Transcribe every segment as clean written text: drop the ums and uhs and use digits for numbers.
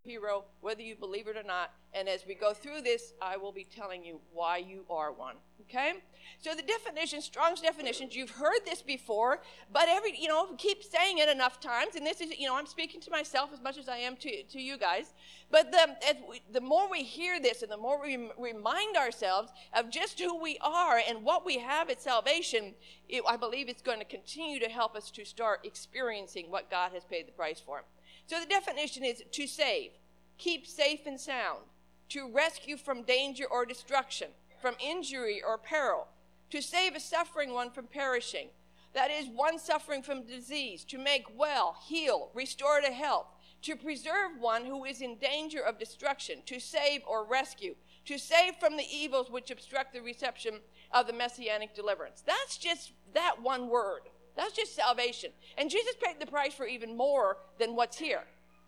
hero, whether you believe it or not. And as we go through this, I will be telling you why you are one. Okay? So the definition, Strong's definitions, you've heard this before, but keep saying it enough times. And this is, I'm speaking to myself as much as I am to you guys. But the more we hear this and the more we remind ourselves of just who we are and what we have at salvation, I believe it's going to continue to help us to start experiencing what God has paid the price for. So the definition is to save, keep safe and sound, to rescue from danger or destruction, from injury or peril, to save a suffering one from perishing, that is, one suffering from disease, to make well, heal, restore to health, to preserve one who is in danger of destruction, to save or rescue, to save from the evils which obstruct the reception of the messianic deliverance. That's just that one word. That's just salvation. And Jesus paid the price for even more than what's here,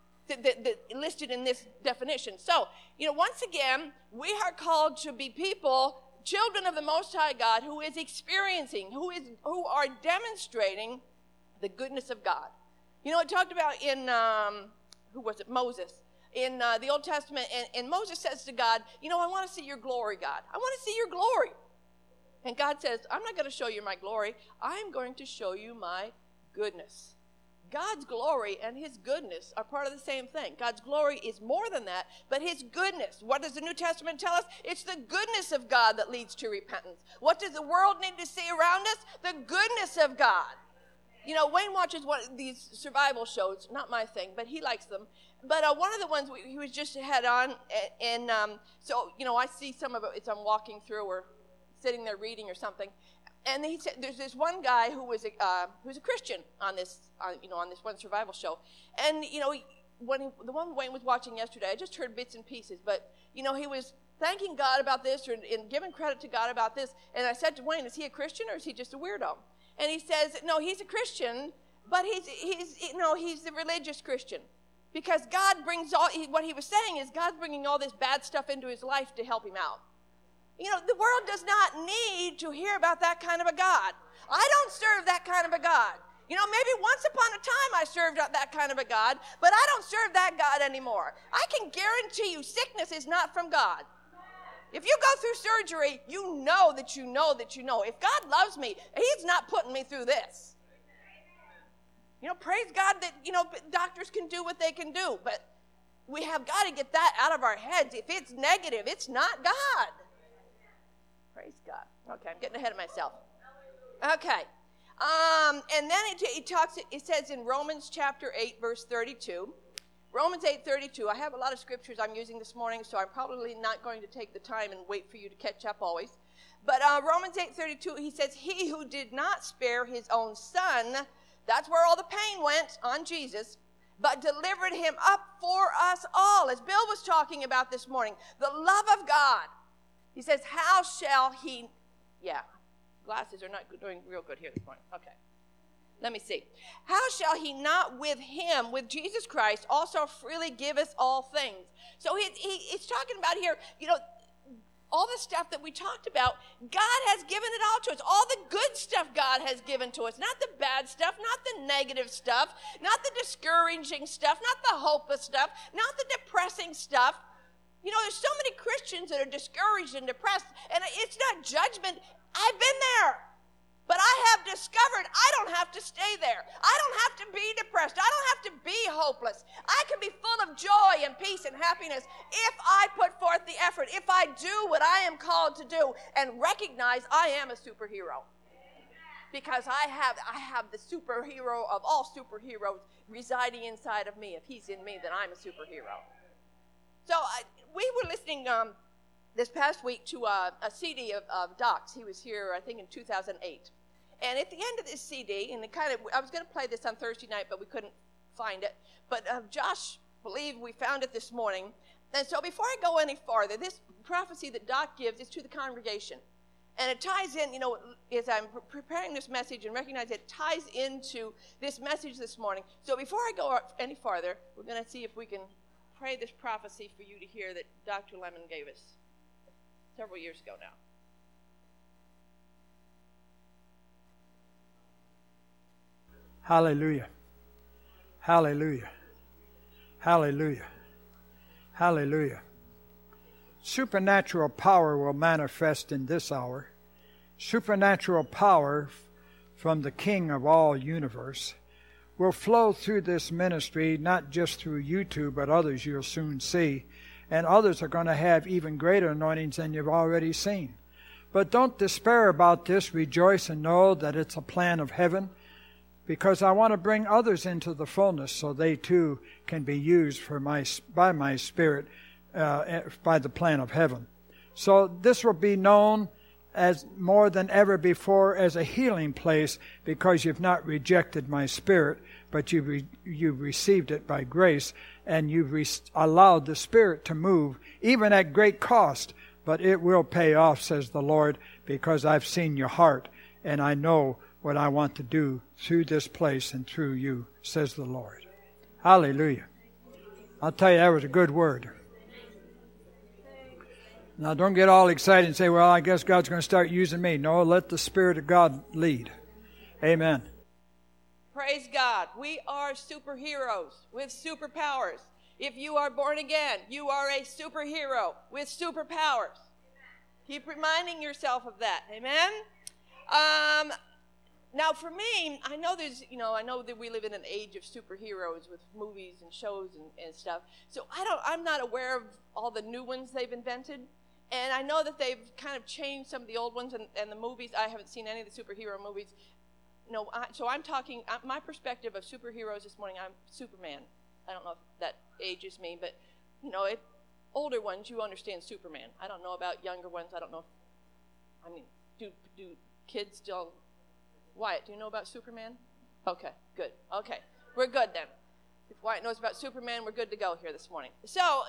listed in this definition. So, once again, we are called to be people, children of the Most High God, who is experiencing, who are demonstrating the goodness of God. It talked about in, Moses. In the Old Testament, and Moses says to God, I want to see your glory, God. I want to see your glory. And God says, I'm not going to show you my glory. I'm going to show you my goodness. God's glory and his goodness are part of the same thing. God's glory is more than that, but his goodness. What does the New Testament tell us? It's the goodness of God that leads to repentance. What does the world need to see around us? The goodness of God. Wayne watches one of these survival shows, not my thing, but he likes them. But one of the ones he was just had on, and so I see some of it. It's I'm walking through or sitting there reading or something, and he said there's this one guy who's a Christian on this one survival show, and the one Wayne was watching yesterday, I just heard bits and pieces, but he was thanking God about this and giving credit to God about this, and I said to Wayne, is he a Christian or is he just a weirdo? And he says, no, he's a Christian, but he's a religious Christian. Because God brings what he was saying is God's bringing all this bad stuff into his life to help him out. The world does not need to hear about that kind of a God. I don't serve that kind of a God. Maybe once upon a time I served that kind of a God, but I don't serve that God anymore. I can guarantee you sickness is not from God. If you go through surgery, you know that you know that you know. If God loves me, he's not putting me through this. Praise God that, doctors can do what they can do, but we have got to get that out of our heads. If it's negative, it's not God. Praise God. Okay, I'm getting ahead of myself. Okay. And then it says in Romans chapter 8, verse 32, Romans 8:32. I have a lot of scriptures I'm using this morning, so I'm probably not going to take the time and wait for you to catch up always. But Romans 8:32, he says, he who did not spare his own son, that's where all the pain went on Jesus, but delivered him up for us all, as Bill was talking about this morning, the love of God. He says, how shall he, glasses are not doing real good here this morning. Okay. Let me see. How shall he not with him, with Jesus Christ, also freely give us all things? So he's talking about here, all the stuff that we talked about, God has given it all to us. All the good stuff God has given to us. Not the bad stuff, not the negative stuff, not the discouraging stuff, not the hopeless stuff, not the depressing stuff. There's so many Christians that are discouraged and depressed, and it's not judgment. I've been there. But I have discovered I don't have to stay there. I don't have to be depressed. I don't have to be hopeless. I can be full of joy and peace and happiness if I put forth the effort, if I do what I am called to do and recognize I am a superhero. Because I have the superhero of all superheroes residing inside of me. If he's in me, then I'm a superhero. So we were listening this past week to a CD of Doc's. He was here, I think, in 2008. And at the end of this CD, and I was going to play this on Thursday night, but we couldn't find it. But Josh believed we found it this morning. And so before I go any farther, this prophecy that Doc gives is to the congregation. And it ties in, as I'm preparing this message and recognize it ties into this message this morning. So before I go any farther, we're going to see if we can pray this prophecy for you to hear that Dr. Lemon gave us several years ago now. Hallelujah. Hallelujah. Hallelujah. Hallelujah. Supernatural power will manifest in this hour. Supernatural power from the King of all universe will flow through this ministry, not just through YouTube, but others you'll soon see. And others are going to have even greater anointings than you've already seen. But don't despair about this. Rejoice and know that it's a plan of heaven, because I want to bring others into the fullness so they too can be used by my Spirit by the plan of heaven. So this will be known as more than ever before as a healing place, because you've not rejected my Spirit, but you've received it by grace, and you've allowed the Spirit to move, even at great cost. But it will pay off, says the Lord, because I've seen your heart, and I know what I want to do through this place and through you, says the Lord. Hallelujah. I'll tell you, that was a good word. Now, don't get all excited and say, well, I guess God's going to start using me. No, let the Spirit of God lead. Amen. Praise God. We are superheroes with superpowers. If you are born again, you are a superhero with superpowers. Keep reminding yourself of that. Amen? Now, for me, I know that we live in an age of superheroes with movies and shows and stuff. So I'm not aware of all the new ones they've invented. And I know that they've kind of changed some of the old ones and the movies. I haven't seen any of the superhero movies. No, so I'm talking, my perspective of superheroes this morning, I'm Superman. I don't know if that ages me, but, older ones, you understand Superman. I don't know about younger ones. I don't know do kids still... Wyatt, do you know about Superman? Okay, good. Okay, we're good then. If Wyatt knows about Superman, we're good to go here this morning. So,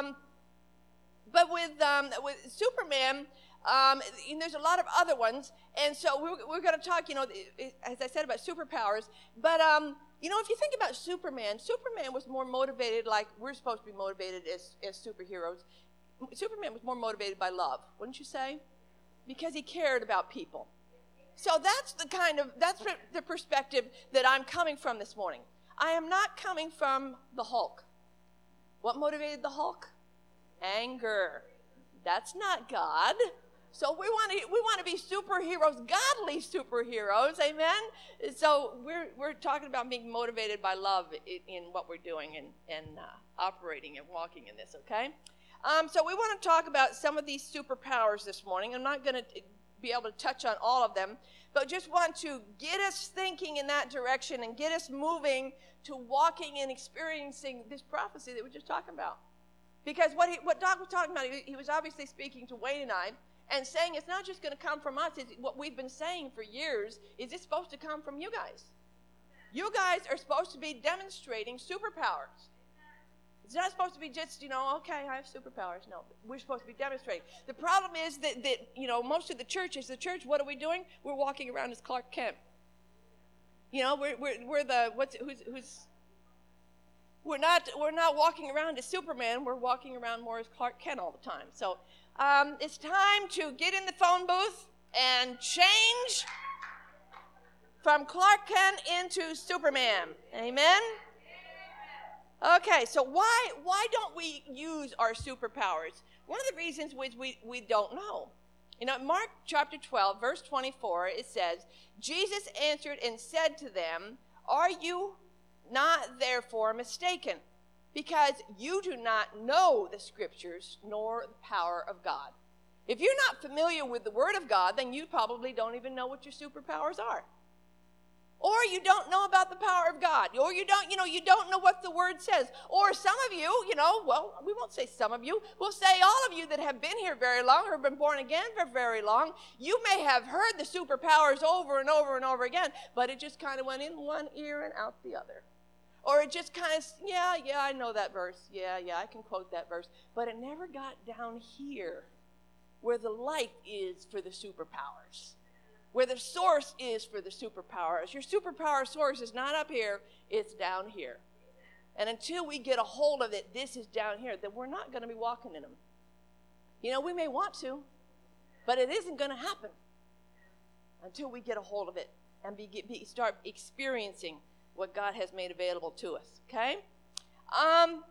but with Superman, there's a lot of other ones, and so we're going to talk, as I said, about superpowers. But if you think about Superman was more motivated, like we're supposed to be motivated as superheroes. Superman was more motivated by love, wouldn't you say? Because he cared about people. So that's the perspective that I'm coming from this morning. I am not coming from the Hulk. What motivated the Hulk? Anger. That's not God. So we want to be superheroes, godly superheroes, amen? So we're talking about being motivated by love in what we're doing and operating and walking in this, okay? So we want to talk about some of these superpowers this morning. I'm not going to be able to touch on all of them, but just want to get us thinking in that direction and get us moving to walking and experiencing this prophecy that we're just talking about. Because what Doc was talking about, he was obviously speaking to Wayne and I and saying it's not just going to come from us. It's what we've been saying for years is it's supposed to come from you guys. You guys are supposed to be demonstrating superpowers. It's not supposed to be just, okay, I have superpowers. No, we're supposed to be demonstrating. The problem is that most of the church, what are we doing? We're walking around as Clark Kent. We're not walking around as Superman. We're walking around more as Clark Kent all the time. So it's time to get in the phone booth and change from Clark Kent into Superman. Amen? Okay, so why don't we use our superpowers? One of the reasons is we don't know. Mark chapter 12, verse 24, it says, Jesus answered and said to them, "Are you not therefore mistaken? Because you do not know the Scriptures nor the power of God." If you're not familiar with the Word of God, then you probably don't even know what your superpowers are. Or you don't know about the power of God. Or you don't know what the Word says. Or some of you, well, we won't say some of you. We'll say all of you that have been here very long or have been born again for very long. You may have heard the superpowers over and over and over again, but it just kind of went in one ear and out the other. Or it just kind of, yeah, I know that verse. Yeah, I can quote that verse. But it never got down here where the light is for the superpowers. Where the source is for the superpowers. Your superpower source is not up here, it's down here. And until we get a hold of it, this is down here, then we're not going to be walking in them. We may want to, but it isn't going to happen until we get a hold of it and start experiencing what God has made available to us, okay?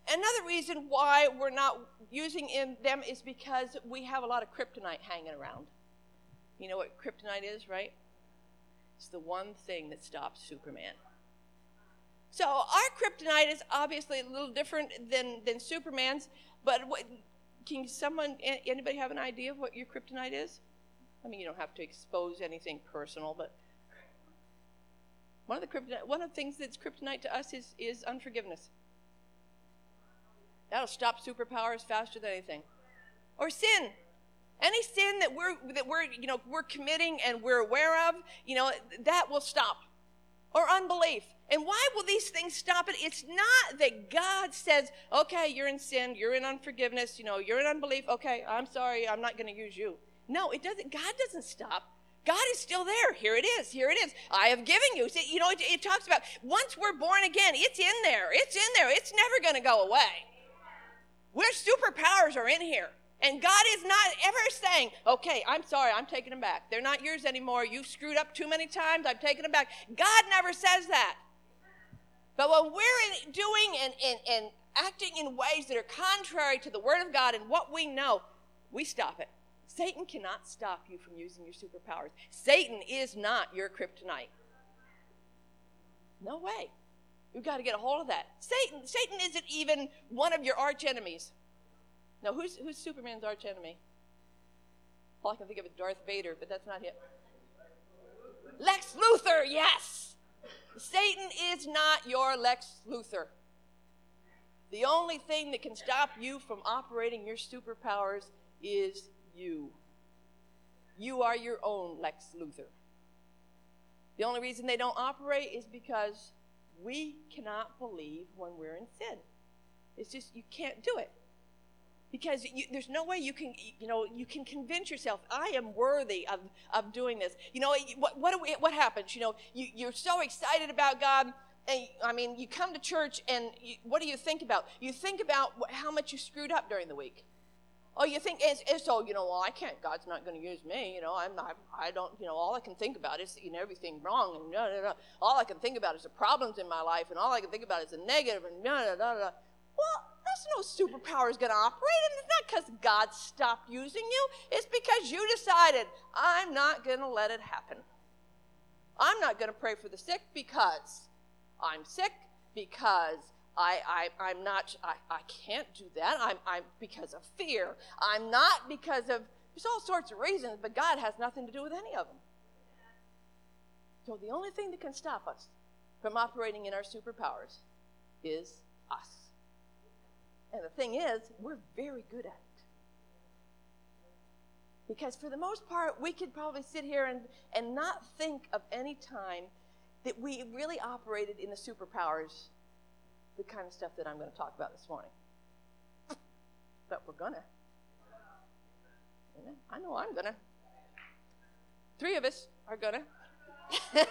Another reason why we're not using them is because we have a lot of kryptonite hanging around. You know what kryptonite is, right? It's the one thing that stops Superman. So our kryptonite is obviously a little different than Superman's, but can anybody have an idea of what your kryptonite is? I mean, you don't have to expose anything personal, but one of the things that's kryptonite to us is unforgiveness. That'll stop superpowers faster than anything. Or sin. Any sin that we're committing and we're aware of, that will stop. Or unbelief. And why will these things stop it? It's not that God says, okay, you're in sin, you're in unforgiveness, you're in unbelief, okay, I'm sorry, I'm not going to use you. No, it doesn't. God doesn't stop. God is still there. Here it is. I have given you. See, it talks about once we're born again, it's in there. It's never going to go away. Where superpowers are in here. And God is not ever saying, okay, I'm sorry, I'm taking them back. They're not yours anymore. You've screwed up too many times. I'm taking them back. God never says that. But when we're doing and acting in ways that are contrary to the Word of God and what we know, we stop it. Satan cannot stop you from using your superpowers. Satan is not your kryptonite. No way. You've got to get a hold of that. Satan isn't even one of your arch enemies. Now, who's Superman's arch enemy? All I can think of is Darth Vader, but that's not it. Lex Luthor, yes. Satan is not your Lex Luthor. The only thing that can stop you from operating your superpowers is you. You are your own Lex Luthor. The only reason they don't operate is because we cannot believe when we're in sin. It's just, you can't do it. Because there's no way you can convince yourself, I am worthy of doing this. What happens? You're so excited about God, and you come to church, and what do you think about? You think about how much you screwed up during the week. Oh, you think, well, I can't, God's not going to use me, I don't, all I can think about is, everything wrong, and all I can think about is the problems in my life, and all I can think about is the negative, and Well, there's no superpower is going to operate, and it's not because God stopped using you. It's because you decided, I'm not going to let it happen. I'm not going to pray for the sick because I'm sick, because I'm not, I can't do that. I'm because of fear. I'm not because of, there's all sorts of reasons, but God has nothing to do with any of them. So the only thing that can stop us from operating in our superpowers is us. And the thing is, we're very good at it. Because for the most part, we could probably sit here and not think of any time that we really operated in the superpowers, the kind of stuff that I'm going to talk about this morning. But we're going to. I know I'm going to. 3 of us are going to.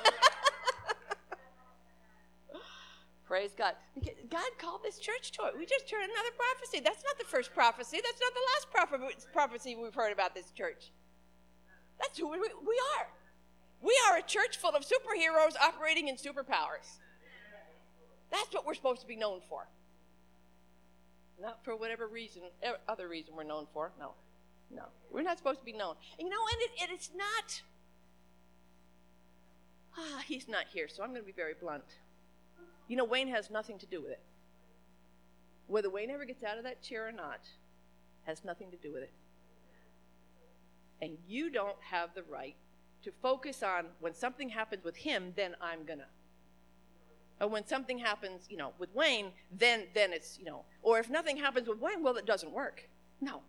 Praise God. God called this church to it. We just heard another prophecy. That's not the first prophecy. That's not the last prophecy we've heard about this church. That's who we are. We are a church full of superheroes operating in superpowers. That's what we're supposed to be known for. Not for whatever other reason we're known for. No. We're not supposed to be known. And it's not... he's not here, so I'm going to be very blunt. Wayne has nothing to do with it. Whether Wayne ever gets out of that chair or not has nothing to do with it. And you don't have the right to focus on when something happens with him, then I'm gonna. Or when something happens, with Wayne, then it's, or if nothing happens with Wayne, well, it doesn't work. No.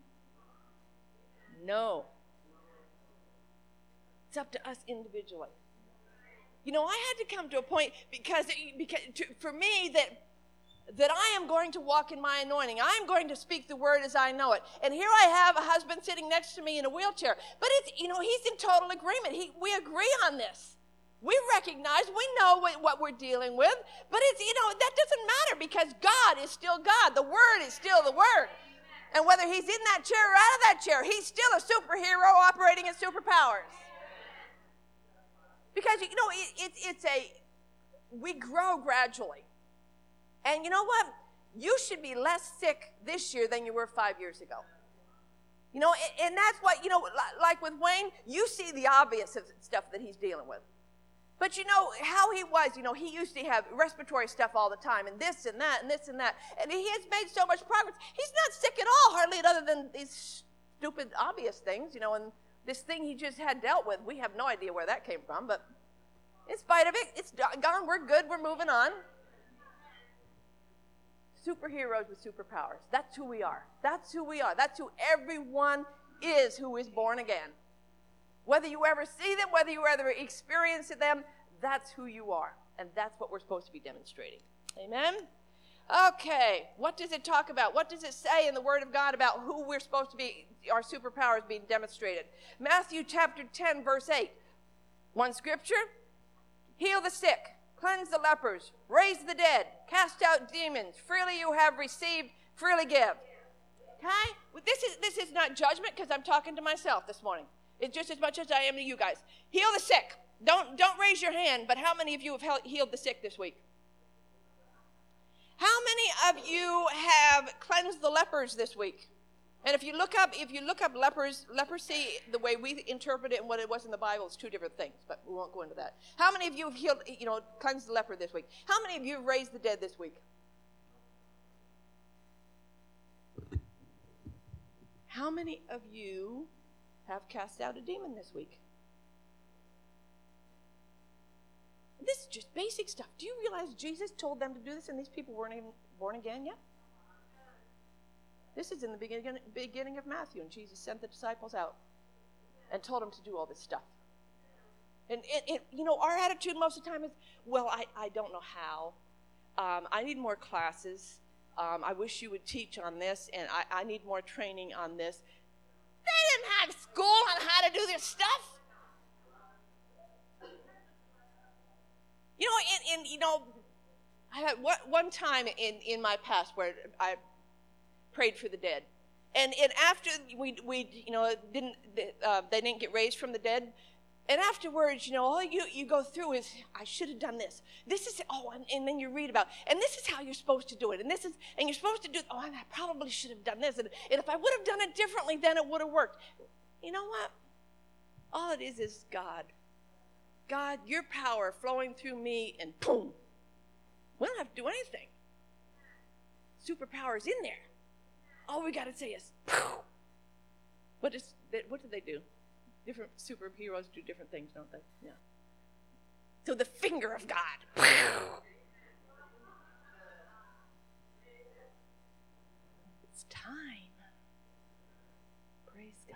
It's up to us individually. I had to come to a point because for me that I am going to walk in my anointing. I'm going to speak the word as I know it. And here I have a husband sitting next to me in a wheelchair. But it's, he's in total agreement. We agree on this. We recognize, we know what we're dealing with. But it's, that doesn't matter because God is still God. The word is still the word. And whether he's in that chair or out of that chair, he's still a superhero operating in superpowers. Because, we grow gradually. And you know what? you should be less sick this year than you were 5 years ago. You know, and that's what, you know, like with Wayne, you see the obvious of stuff that he's dealing with. But you know how he was, you know, he used to have respiratory stuff all the time, and this and that, and this and that. And he has made so much progress. He's not sick at all, hardly, other than these stupid, obvious things, you know, and this thing he just had dealt with. We have no idea where that came from, but in spite of it, it's gone. We're good. We're moving on. Superheroes with superpowers. That's who we are. That's who we are. That's who everyone is who is born again. Whether you ever see them, whether you ever experience them, that's who you are. And that's what we're supposed to be demonstrating. Amen? Okay, what does it talk about? What does it say in the Word of God about who we're supposed to be, our superpowers being demonstrated? Matthew chapter 10, verse 8. One scripture, heal the sick, cleanse the lepers, raise the dead, cast out demons. Freely you have received, freely give. Okay? This is not judgment because I'm talking to myself this morning. It's just as much as I am to you guys. Heal the sick. Don't raise your hand, but how many of you have healed the sick this week? How many of you have cleansed the lepers this week? And if you look up leprosy, the way we interpret it and what it was in the Bible, it's two different things, but we won't go into that. How many of you have healed, cleansed the leper this week? How many of you have raised the dead this week? How many of you have cast out a demon this week? This is just basic stuff. Do you realize Jesus told them to do this and these people weren't even born again yet? This is in the beginning of Matthew, and Jesus sent the disciples out and told them to do all this stuff. And our attitude most of the time is, well, I don't know how. I need more classes. I wish you would teach on this, and I need more training on this. They didn't have school on how to do this stuff. I had one time in my past where I prayed for the dead, and after we they didn't get raised from the dead, and afterwards, all you go through is, I should have done this. This is and then you read about, and this is how you're supposed to do it, and you're supposed to do. I probably should have done this, and if I would have done it differently, then it would have worked. You know what? All it is God. God, your power flowing through me, and boom. We don't have to do anything. Superpower's in there. All we got to say is, poof. What do they do? Different superheroes do different things, don't they? Yeah. So the finger of God. It's time. Praise God.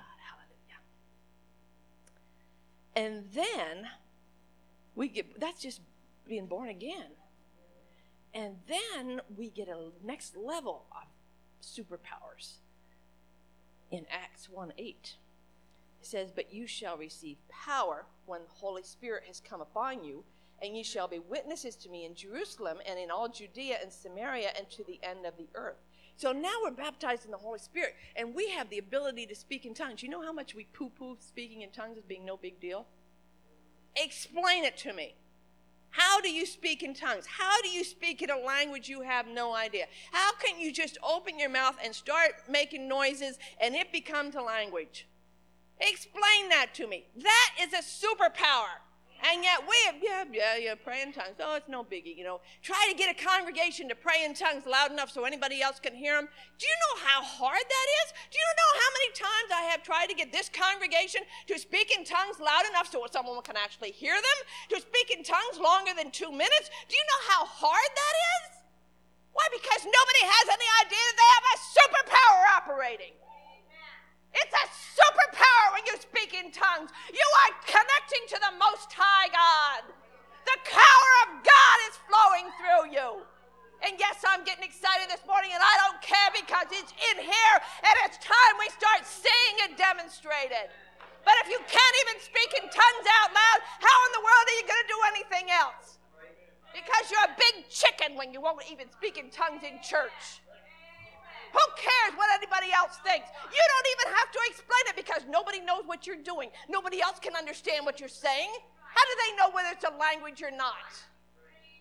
Hallelujah. And then that's just being born again. And then we get a next level of superpowers. In Acts 1:8, it says, but you shall receive power when the Holy Spirit has come upon you, and ye shall be witnesses to me in Jerusalem and in all Judea and Samaria and to the end of the earth. So now we're baptized in the Holy Spirit, and we have the ability to speak in tongues. You know how much we poo-poo speaking in tongues as being no big deal? Explain it to me. How do you speak in tongues? How do you speak in a language you have no idea? How can you just open your mouth and start making noises and it becomes a language? Explain that to me. That is a superpower. And yet pray in tongues. Oh, it's no biggie, Try to get a congregation to pray in tongues loud enough so anybody else can hear them. Do you know how hard that is? Do you know how many times I have tried to get this congregation to speak in tongues loud enough so someone can actually hear them? To speak in tongues longer than 2 minutes? Do you know how hard that is? Why? Because nobody has any idea that they have a superpower operating. It's a superpower when you speak in tongues. You are connecting to the Most High God. The power of God is flowing through you. And yes, I'm getting excited this morning, and I don't care because it's in here, and it's time we start seeing it demonstrated. But if you can't even speak in tongues out loud, how in the world are you going to do anything else? Because you're a big chicken when you won't even speak in tongues in church. Who cares what anybody else thinks? You don't even have to explain it because nobody knows what you're doing. Nobody else can understand what you're saying. How do they know whether it's a language or not?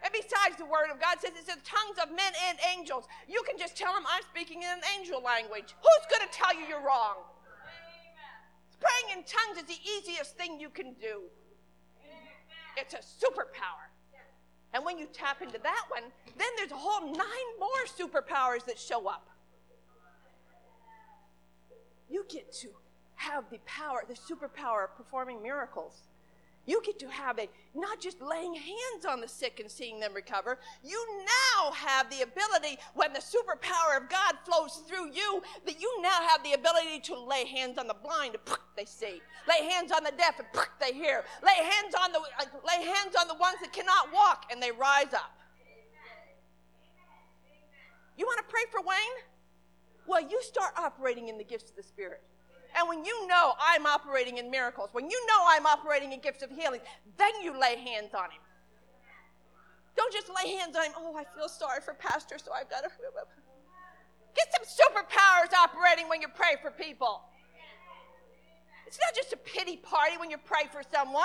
And besides, the Word of God says it's the tongues of men and angels. You can just tell them, I'm speaking in an angel language. Who's going to tell you you're wrong? Praying in tongues is the easiest thing you can do. It's a superpower. And when you tap into that one, then there's a whole 9 more superpowers that show up. You get to have the power, the superpower of performing miracles. You get to have not just laying hands on the sick and seeing them recover. You now have the ability, when the superpower of God flows through you, that you now have the ability to lay hands on the blind, and they see. Lay hands on the deaf, and they hear. Lay hands on the ones that cannot walk, and they rise up. You want to pray for Wayne? Well, you start operating in the gifts of the Spirit. And when you know I'm operating in miracles, when you know I'm operating in gifts of healing, then you lay hands on him. Don't just lay hands on him. Oh, I feel sorry for Pastor, so I've got to... Get some superpowers operating when you pray for people. It's not just a pity party when you pray for someone.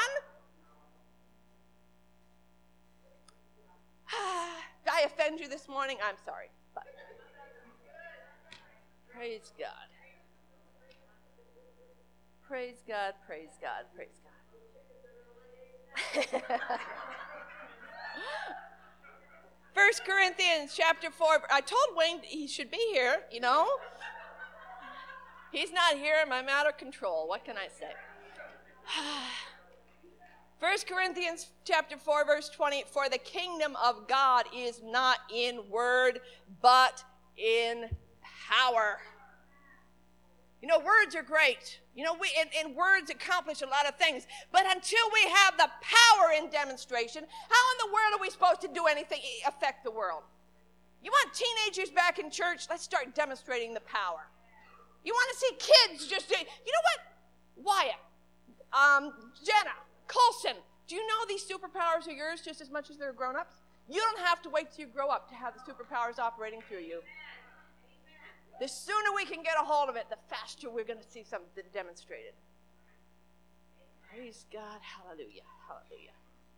Did I offend you this morning? I'm sorry. But praise God. Praise God, praise God, praise God. 1 Corinthians chapter 4. I told Wayne he should be here, you know. He's not here and I'm out of control. What can I say? 1 Corinthians chapter 4, verse 20. For the kingdom of God is not in word, but in power. You know, words are great. You know, and words accomplish a lot of things. But until we have the power in demonstration, how in the world are we supposed to do anything affect the world? You want teenagers back in church? Let's start demonstrating the power. You want to see kids just say, you know what? Wyatt, Jenna, Colson, do you know these superpowers are yours just as much as they're grown-ups? You don't have to wait till you grow up to have the superpowers operating through you. The sooner we can get a hold of it, the faster we're going to see something demonstrated. Praise God. Hallelujah. Hallelujah.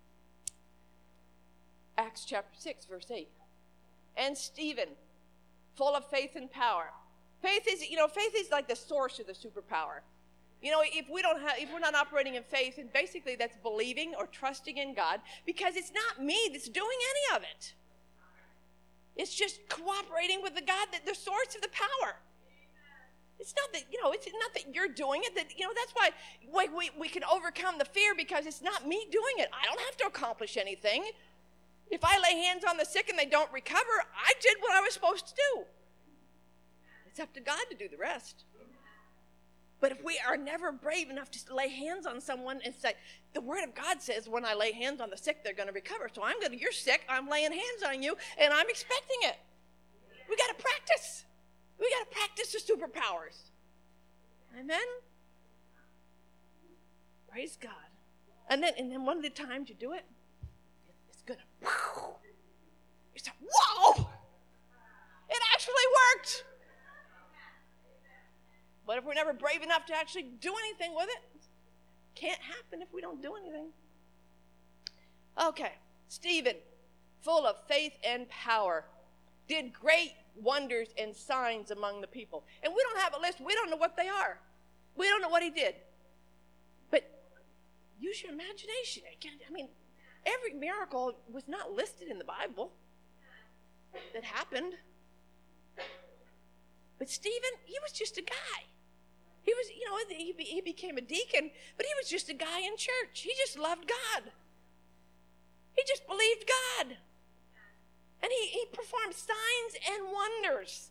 Acts chapter 6, verse 8. And Stephen, full of faith and power. Faith is like the source of the superpower. You know, if we're not operating in faith, and basically that's believing or trusting in God, because it's not me that's doing any of it. It's just cooperating with the God, the source of the power. It's not that, it's not that you're doing it. That's why we can overcome the fear, because it's not me doing it. I don't have to accomplish anything. If I lay hands on the sick and they don't recover, I did what I was supposed to do. It's up to God to do the rest. But if we are never brave enough to lay hands on someone and say, the Word of God says when I lay hands on the sick, they're going to recover. So you're sick, I'm laying hands on you, and I'm expecting it. We got to practice. We got to practice the superpowers. Amen? Praise God. And then one of the times you do it, it's going to, you say, whoa! It actually worked. But if we're never brave enough to actually do anything with it, can't happen if we don't do anything. Okay, Stephen, full of faith and power, did great wonders and signs among the people. And we don't have a list. We don't know what they are. We don't know what he did. But use your imagination. Every miracle was not listed in the Bible that happened. But Stephen, he was just a guy. He was, he became a deacon, but he was just a guy in church. He just loved God. He just believed God. And he performed signs and wonders.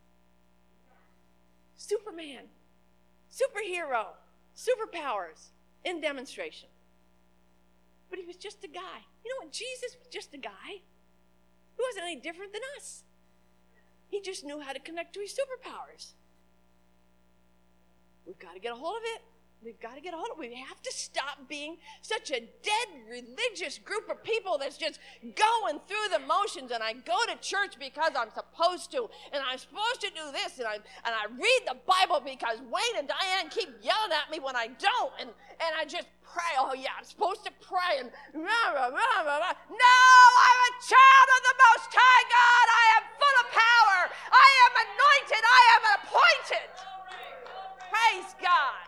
Superman, superhero, superpowers in demonstration. But he was just a guy. You know what? Jesus was just a guy. He wasn't any different than us. He just knew how to connect to his superpowers. We've got to get a hold of it. We've got to get a hold of it. We have to stop being such a dead religious group of people that's just going through the motions. And I go to church because I'm supposed to. And I'm supposed to do this. And I read the Bible because Wayne and Diane keep yelling at me when I don't. And I just pray. Oh, yeah, I'm supposed to pray. And rah, rah, rah, rah, rah. No, I'm a child of the Most High God. I am full of power. I am anointed. I am appointed. Praise God.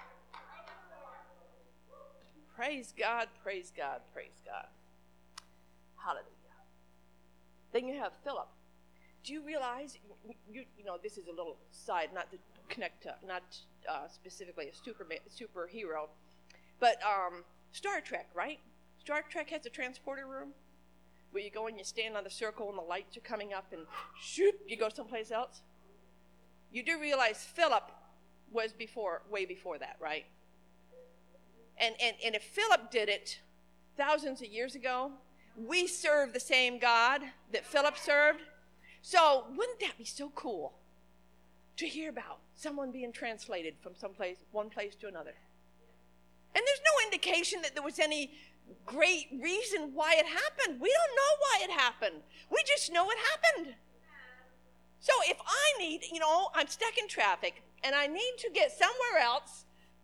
Praise God, praise God, praise God. Hallelujah. Then you have Philip. Do you realize, you know, this is a little side, not to connect to, not specifically a superhero, but Star Trek, right? Star Trek has a transporter room where you go and you stand on the circle and the lights are coming up and shoot, you go someplace else. You do realize Philip was way before that, right? And if Philip did it thousands of years ago, we serve the same God that Philip served. So wouldn't that be so cool to hear about someone being translated from one place to another? And there's no indication that there was any great reason why it happened. We don't know why it happened. We just know it happened. So if I need, I'm stuck in traffic and I need to get somewhere else,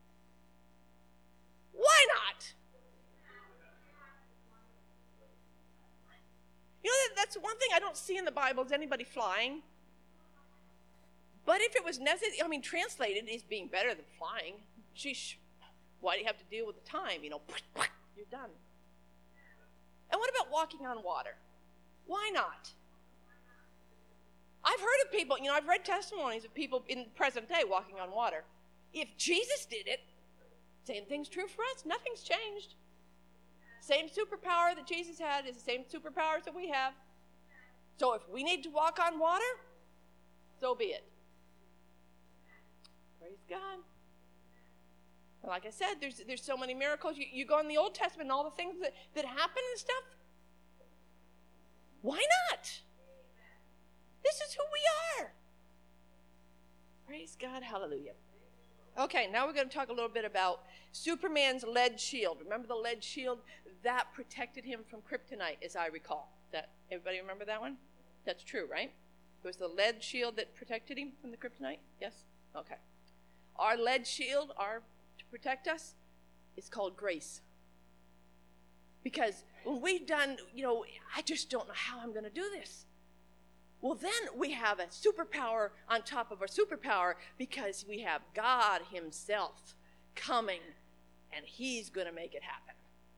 why not? That's one thing I don't see in the Bible is anybody flying. But if it was necessary, translated is being better than flying. Sheesh. Why do you have to deal with the time? You're done. And what about walking on water? Why not? I've heard of people, I've read testimonies of people in the present day walking on water. If Jesus did it, same thing's true for us. Nothing's changed. Same superpower that Jesus had is the same superpowers that we have. So if we need to walk on water, so be it. Praise God. And like I said, there's so many miracles. You go in the Old Testament and all the things that happen and stuff. Why not? This is who we are. Praise God. Hallelujah. Okay, now we're going to talk a little bit about Superman's lead shield. Remember the lead shield? That protected him from kryptonite, as I recall. Everybody remember that one? That's true, right? It was the lead shield that protected him from the kryptonite? Yes? Okay. Our lead shield, to protect us, is called grace. Because when we've done, I just don't know how I'm going to do this. Well, then we have a superpower on top of our superpower because we have God himself coming and he's going to make it happen.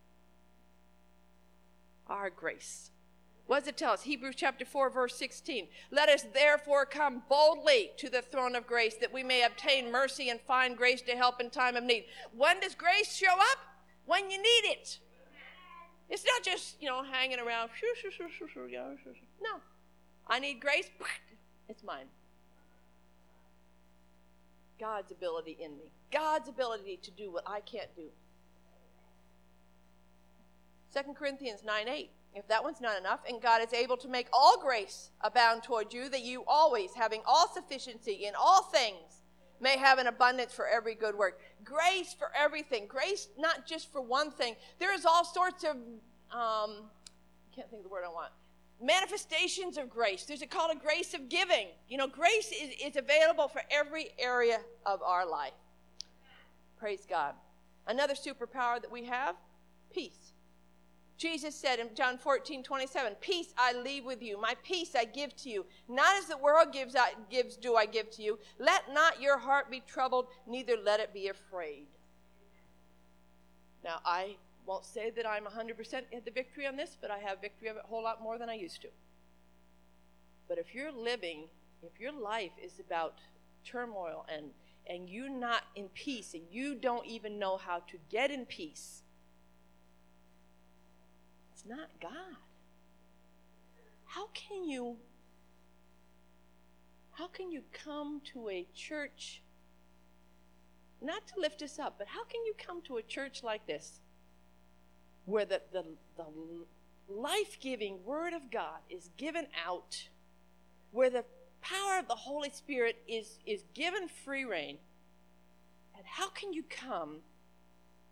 Our grace. What does it tell us? Hebrews chapter 4, verse 16. Let us therefore come boldly to the throne of grace that we may obtain mercy and find grace to help in time of need. When does grace show up? When you need it. It's not just, hanging around. No. I need grace. It's mine. God's ability in me. God's ability to do what I can't do. 2 Corinthians 9:8. If that one's not enough, and God is able to make all grace abound toward you, that you always, having all sufficiency in all things, may have an abundance for every good work. Grace for everything. Grace not just for one thing. There is all sorts of, I can't think of the word I want. Manifestations of grace. There's called a grace of giving. Grace is available for every area of our life. Praise God. Another superpower that we have, peace. Jesus said in John 14:27, peace I leave with you, my peace I give to you. Not as the world gives do I give to you. Let not your heart be troubled, neither let it be afraid. Now, I won't say that I'm 100% at the victory on this, but I have victory of it a whole lot more than I used to. But if your life is about turmoil and you're not in peace and you don't even know how to get in peace, it's not God. How can you come to a church, not to lift us up, but how can you come to a church like this where the life-giving Word of God is given out, where the power of the Holy Spirit is given free rein, and how can you come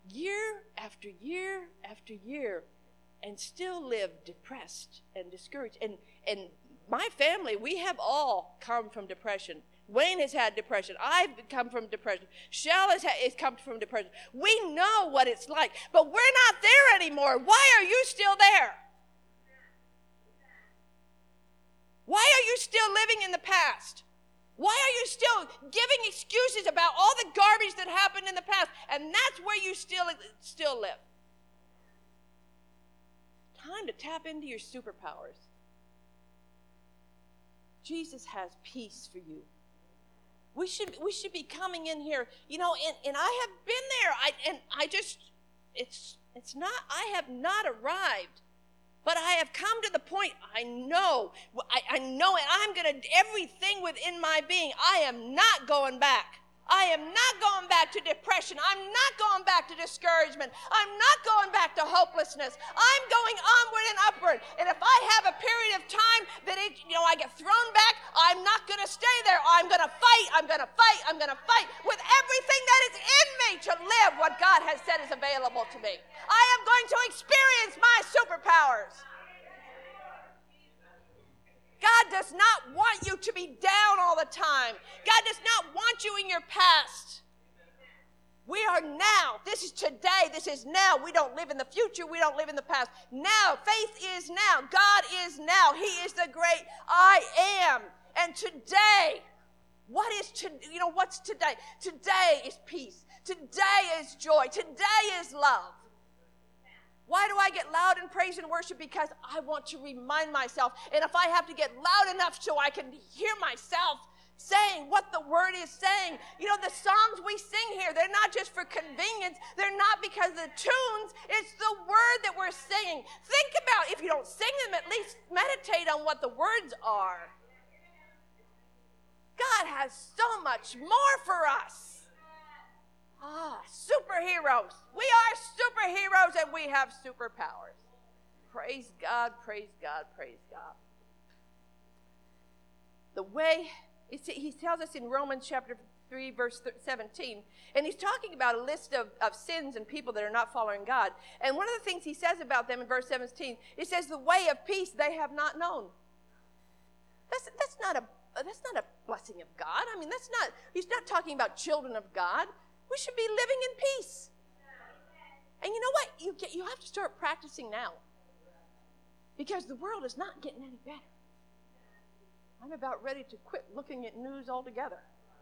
year after year after year and still live depressed and discouraged. And my family, we have all come from depression. Wayne has had depression. I've come from depression. Shell has come from depression. We know what it's like, but we're not there anymore. Why are you still there? Why are you still living in the past? Why are you still giving excuses about all the garbage that happened in the past? And that's where you still live. Time to tap into your superpowers. Jesus has peace for you. We should be coming in here, and I have been there. I have not arrived. But I have come to the point, I know, and I'm going to, everything within my being, I am not going back. I am not going back to depression. I'm not going back to discouragement. I'm not going back to hopelessness. I'm going onward and upward. And if I have a period of time that I get thrown back, I'm not going to stay there. I'm going to fight. I'm going to fight. I'm going to fight with everything that is in me to live what God has said is available to me. I am going to experience my superpowers. God does not want you to be down all the time. God does not want you in your past. We are now. This is today. This is now. We don't live in the future. We don't live in the past. Now. Faith is now. God is now. He is the great I am. And today, what's today? Today is peace. Today is joy. Today is love. Why do I get loud in praise and worship? Because I want to remind myself. And if I have to get loud enough so I can hear myself saying what the word is saying. The songs we sing here, they're not just for convenience. They're not because of the tunes. It's the word that we're singing. Think about, if you don't sing them, at least meditate on what the words are. God has so much more for us. Superheroes. We are superheroes and we have superpowers. Praise God, praise God, praise God. The way, he tells us in Romans chapter 3, verse 17, and he's talking about a list of sins and people that are not following God. And one of the things he says about them in verse 17, it says, the way of peace they have not known. That's not a blessing of God. He's not talking about children of God. We should be living in peace. And you know what? You have to start practicing now. Because the world is not getting any better. I'm about ready to quit looking at news altogether.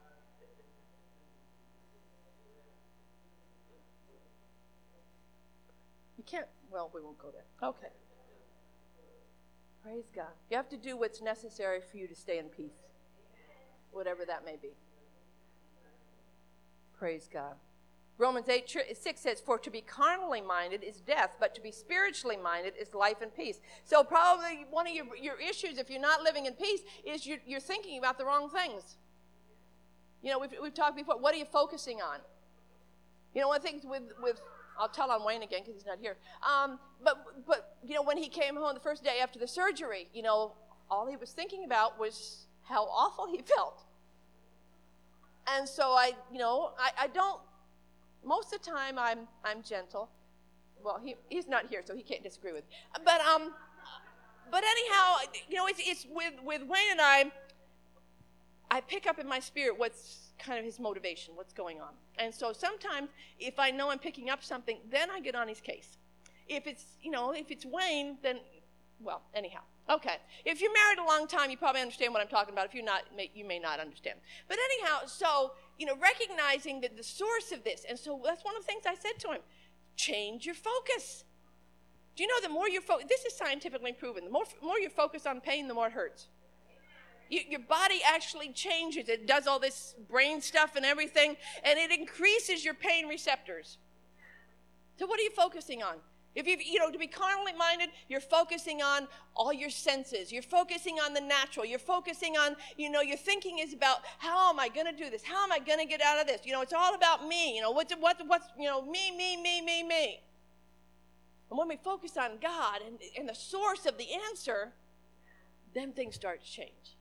You can't, we won't go there. Okay. Praise God. You have to do what's necessary for you to stay in peace. Whatever that may be. Praise God. Romans 8:6 says, for to be carnally minded is death, but to be spiritually minded is life and peace. So probably one of your issues, if you're not living in peace, is you're thinking about the wrong things. We've talked before. What are you focusing on? One of the things with I'll tell on Wayne again because he's not here. But when he came home the first day after the surgery, all he was thinking about was how awful he felt. And so I don't, most of the time I'm gentle. Well, he's not here, so he can't disagree with me. But anyhow, it's with Wayne and I pick up in my spirit what's kind of his motivation, what's going on. And so sometimes if I know I'm picking up something, then I get on his case. If it's Wayne, then, anyhow. Okay. If you're married a long time, you probably understand what I'm talking about. If you're not, you may not understand. But anyhow, so, recognizing that the source of this, and so that's one of the things I said to him, change your focus. Do you know the more you focus, this is scientifically proven, the more you focus on pain, the more it hurts. Your body actually changes. It does all this brain stuff and everything, and it increases your pain receptors. So what are you focusing on? If to be carnally minded, you're focusing on all your senses. You're focusing on the natural. You're focusing on, your thinking is about how am I going to do this? How am I going to get out of this? It's all about me. What's me. And when we focus on God and the source of the answer, then things start to change.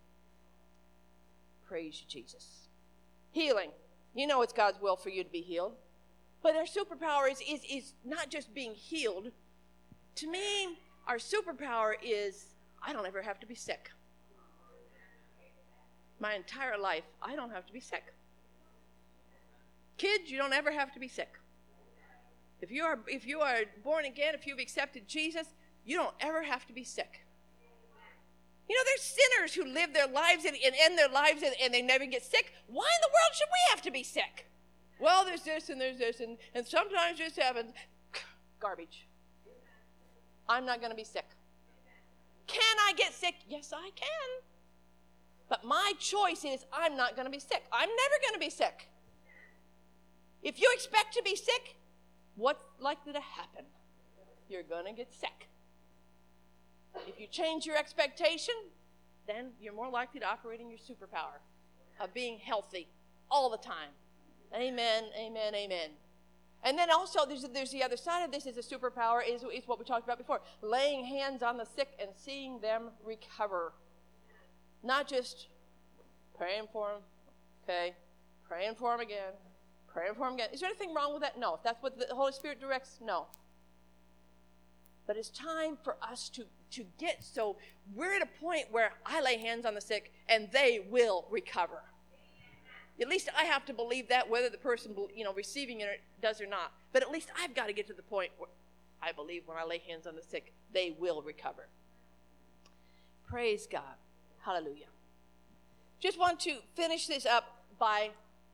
Praise you, Jesus. Healing. It's God's will for you to be healed. But our superpower is not just being healed. To me, our superpower is I don't ever have to be sick. My entire life, I don't have to be sick. Kids, you don't ever have to be sick. If you are born again, if you've accepted Jesus, you don't ever have to be sick. You know, there's sinners who live their lives and end their lives and they never get sick. Why in the world should we have to be sick? Well, there's this and sometimes this happens. Garbage. I'm not going to be sick. Can I get sick? Yes, I can. But my choice is I'm not going to be sick. I'm never going to be sick. If you expect to be sick, what's likely to happen? You're going to get sick. If you change your expectation, then you're more likely to operate in your superpower of being healthy all the time. Amen, amen, amen. And then also there's the other side of this is a superpower is what we talked about before. Laying hands on the sick and seeing them recover. Not just praying for them, okay, praying for them again, praying for them again. Is there anything wrong with that? No. If that's what the Holy Spirit directs, no. But it's time for us to get so we're at a point where I lay hands on the sick and they will recover. At least I have to believe that, whether the person, receiving it does or not. But at least I've got to get to the point where I believe when I lay hands on the sick, they will recover. Praise God. Hallelujah. Just want to finish this up by,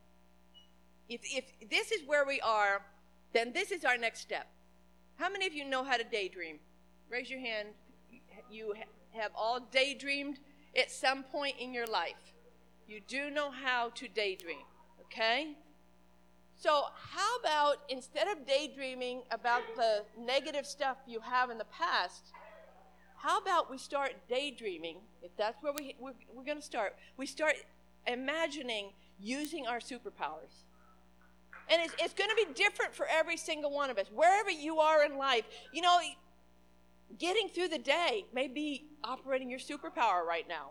if this is where we are, then this is our next step. How many of you know how to daydream? Raise your hand. You have all daydreamed at some point in your life. You do know how to daydream, okay? So how about instead of daydreaming about the negative stuff you have in the past, how about we start daydreaming, if that's where we're going to start. We start imagining using our superpowers. And it's going to be different for every single one of us. Wherever you are in life, getting through the day may be operating your superpower right now.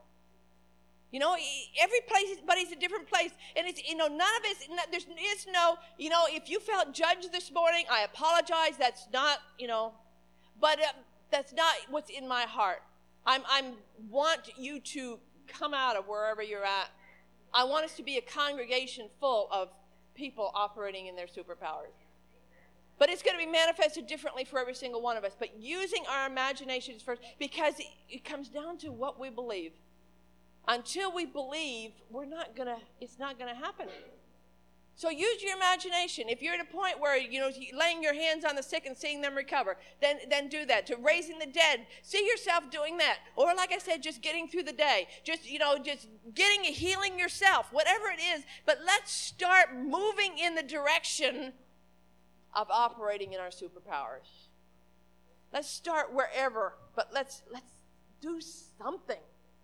Every place, everybody's a different place. And it's, none of us, there is no, if you felt judged this morning, I apologize. That's not, but that's not what's in my heart. I want you to come out of wherever you're at. I want us to be a congregation full of people operating in their superpowers. But it's going to be manifested differently for every single one of us. But using our imaginations first, because it comes down to what we believe. Until we believe, it's not going to happen. So use your imagination. If you're at a point where, laying your hands on the sick and seeing them recover, then do that. To raising the dead, see yourself doing that. Or like I said, just getting through the day. Just healing yourself, whatever it is. But let's start moving in the direction of operating in our superpowers. Let's start wherever, but let's do something.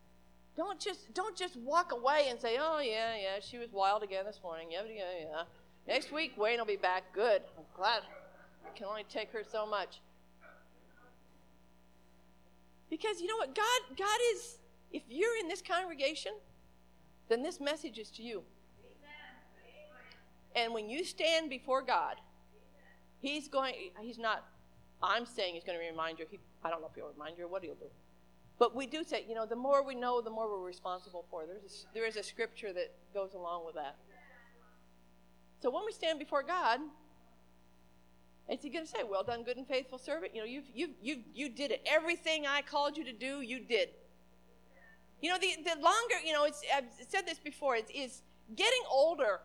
Don't just walk away and say, oh, yeah, she was wild again this morning. Yeah. Next week, Wayne will be back. Good. I'm glad. I can only take her so much. Because you know what? God is, if you're in this congregation, then this message is to you. And when you stand before God, I'm saying he's going to remind you. I don't know if he'll remind you or what he'll do. But we do say, the more we know, the more we're responsible for. There is a scripture that goes along with that. So when we stand before God, is he going to say, well done, good and faithful servant? You did it. Everything I called you to do, you did. The longer, I've said this before, it's getting older,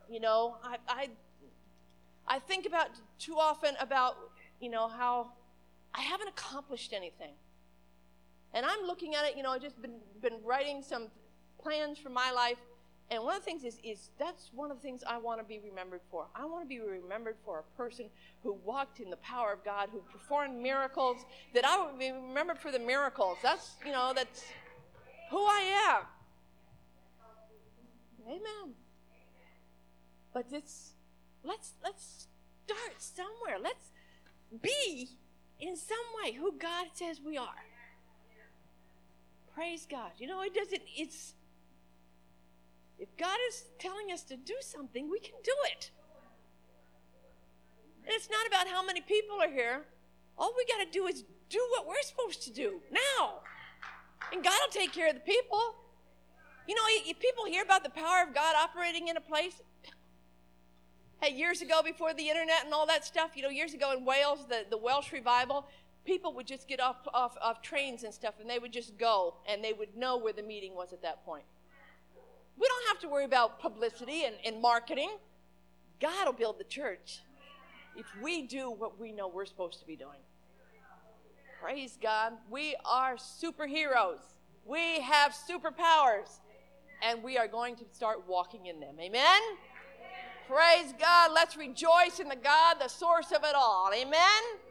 I think about too often about, how I haven't accomplished anything. And I'm looking at it, I've just been writing some plans for my life. And one of the things is that's one of the things I want to be remembered for. I want to be remembered for a person who walked in the power of God, who performed miracles, that I would be remembered for the miracles. That's who I am. Amen. But let's start somewhere. Let's be in some way who God says we are. Praise God. If God is telling us to do something, we can do it. And it's not about how many people are here. All we got to do is do what we're supposed to do now. And God will take care of the people. You know, people hear about the power of God operating in a place. Hey, years ago, before the internet and all that stuff, years ago in Wales, the Welsh revival, people would just get off trains and stuff, and they would just go, and they would know where the meeting was at that point. We don't have to worry about publicity and marketing. God will build the church if we do what we know we're supposed to be doing. Praise God. We are superheroes. We have superpowers, and we are going to start walking in them. Amen? Praise God. Let's rejoice in the God, the source of it all. Amen?